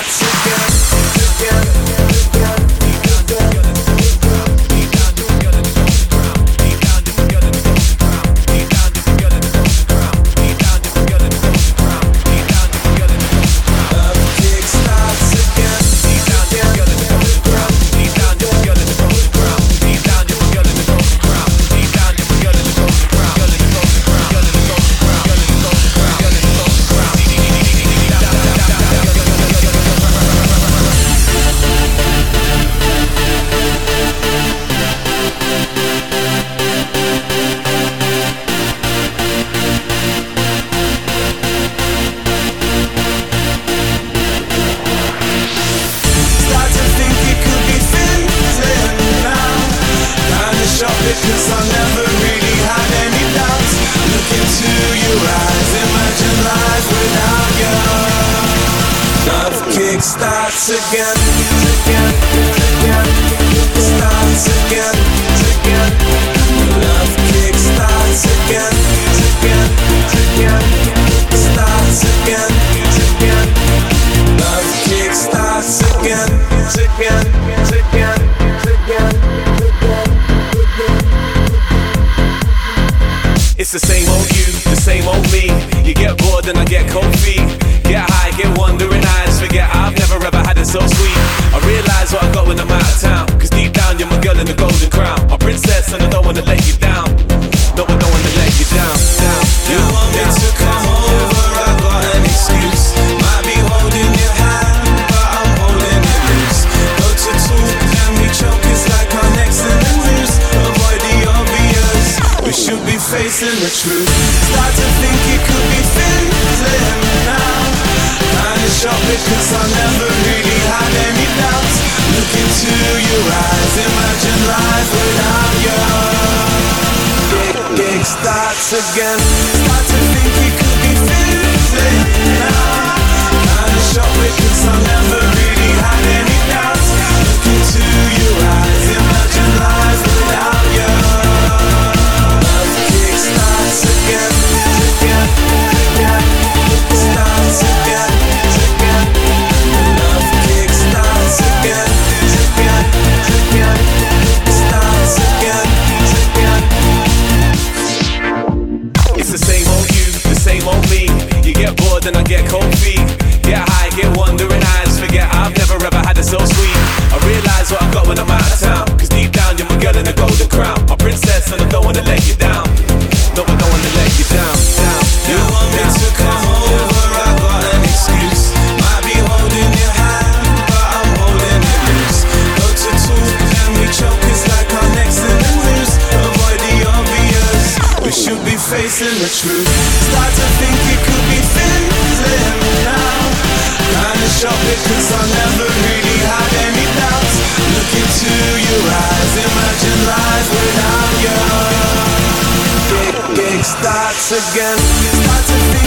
starts again. Because I never really had any doubts. Look into your eyes, imagine life without you. Love kickstarts again, starts again. Love kickstarts again, starts again. Love kickstarts again. It's the same old you, the same old me. You get bored and I get cold feet. Get high, get wandering eyes. Forget I've never ever had it so sweet. I realise what I got when I'm out of town. Cause deep down you're my girl in the golden crown. My princess and I don't wanna let you down. No, I don't wanna let you down. You want me to come over, I got an excuse. Might be holding your hand, but I'm holding it loose. Go to talk and we choke, it's like our necks in the noose. Avoid the obvious, we should be facing the truth. Start to think it could be fizzling now. Kinda shocked because I never really had any doubts. Look into your eyes, imagine life without you. Gig starts again. Start to think it could be fizzling now. Kinda shocked because I never really had any doubts. Look into your eyes, imagine life without you. Starts again, starts again, love kick starts again, starts again. It's the same old you, the same old me. You get bored and I get cold feet. Get high, get wandering eyes. Forget I've never ever had it so sweet. I realise what I got when I'm out of town. Cause deep down you're my girl in the golden crown. My princess and I don't wanna let you down. No, I don't wanna let you down. You want me to come over, I got an excuse. Might be holding your hand, but I'm holding it loose. Go to talk and we choke, it's like our necks in the noose. Avoid the obvious, we should be facing the truth. Start to think it could be fizzling now. Kinda shocked because I never really had any doubts. Look into your eyes, imagine life without you. Gig starts again. Start to